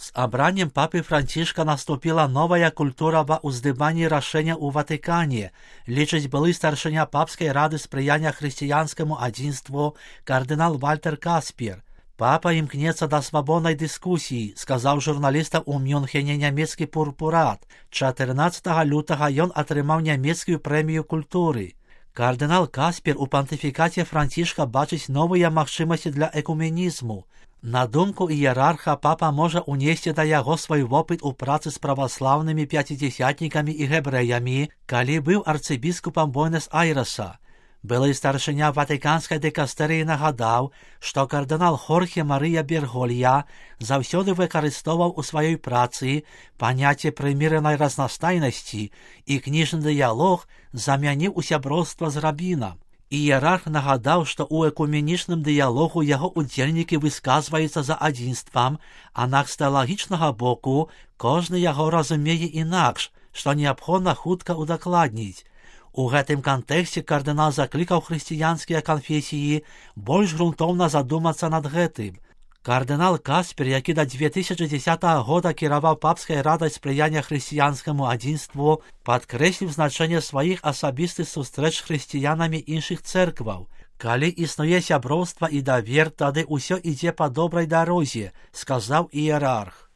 З абраннем папы Францішка наступила новая культура ва ўздыманні рашэння ў Ватыкане, лічыць былы старшыня папскай рады спрыяння хрысціянскаму адзінству кардынал Вальтер Каспер. Папа імкнецца да свабоднай дыскусіі, сказаў журналістам у Мюнхене нямецкі пурпурат. 14 лютага ён атрымаў нямецкую прэмію культуры. Кардынал Каспер у пантыфікаце Францішка бачыць новыя магчымасці для экуменізму. На думку іерарха, папа можа унесці да яго свой вопыт у працы з праваслаўнымі пяцідзесятнікамі і гэбрэямі, калі быў арцыбіскупам Буэнос-Айрэса. Былы старшыня ватыканскай дыкастэрыі нагадаў, што кардынал Хорхе Марыя Берголья заўсёды выкарыстоўваў у сваёй працы паняцце прыміранай разнастайнасці і кніжны дыялог замяніў у сяброўства з рабінам. Іерарх нагадаў, што ў экуменічным дыялогу яго удзельнікі высказваюцца за адзінствам, аднак з тэалагічнага боку кожны яго разумее інакш, што неабходна хутка удакладніць. У гэтым кантэксце кардынал заклікаў хрысціянскія канфесіі больш грунтоўна задумацца над гэтым. Кардынал Каспер, які да 2010 года кіраваў папскай радай спрыяння хрысціянскаму адзінству, падкрэсліў значэнне сваіх асабістых сустрэч з хрысціянамі іншых цэркваў. Калі існуе сяброўства і давер, тады ўсё ідзе па добрай дарозе, сказаў іерарх.